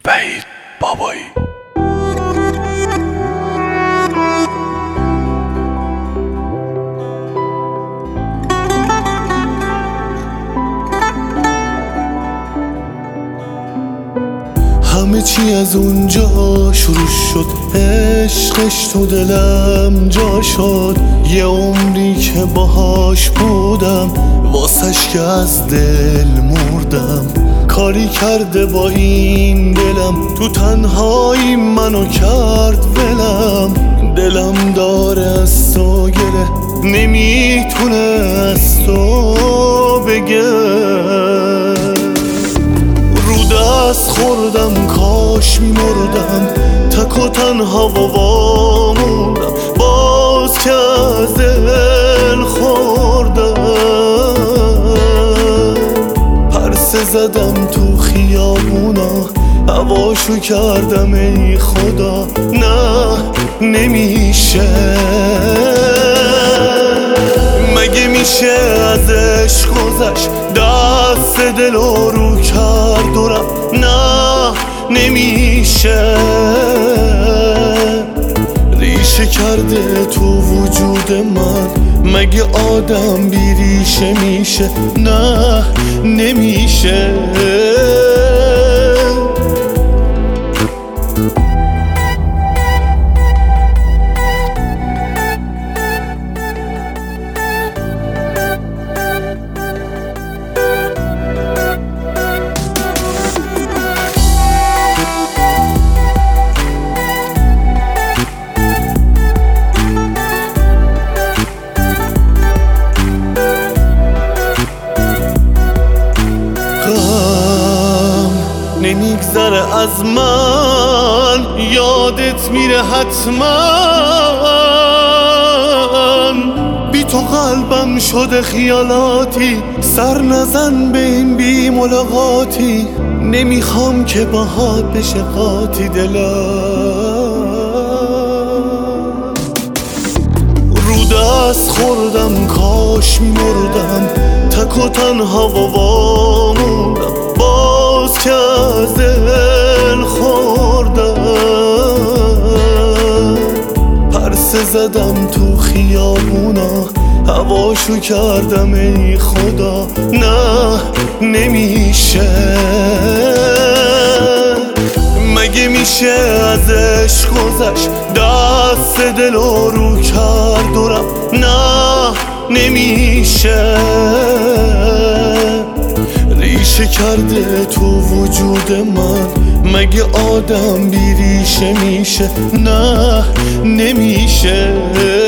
وحید بابایی. همه چی از اونجا شروع شد، عشقش تو دلم جا شد. یه عمری که باهاش بودم، واسش که از دل مردم. کاری کرده با این دلم، تو تنهایی منو کرد ولم. دلم داره از تو گله، نمیتونه از تو بگه. دست خوردم کاش میمردم، تک و تنها و واموندم. باز که از دل خوردم، پرسه زدم تو خیابونا، هواشو کردم ای خدا. نه نمیشه، مگه میشه ازش گذشت؟ دست دلو رو کرد و رفت. نه نمیشه، ریشه کرده تو وجود من. مگه آدم بی ریشه میشه؟ نه نمیشه. نمیگذره از من، یادت میره حتما. بی تو قلبم شده خیالاتی، سر نزن به این بی ملاقاتی. نمیخوام که باهات بشه قاطی دلم. رو دست خوردم کاش میمردم، تک و تنها و واموندم. باز که از دل خوردم، پرسه زدم تو خیابونا، هواشو کردم ای خدا. نه نمیشه، مگه میشه ازش گذشت؟ دست دلو رو کرد و رفت. نه نمیشه، ریشه کرده تو وجود من. مگه آدم بی ریشه میشه؟ نه نمیشه.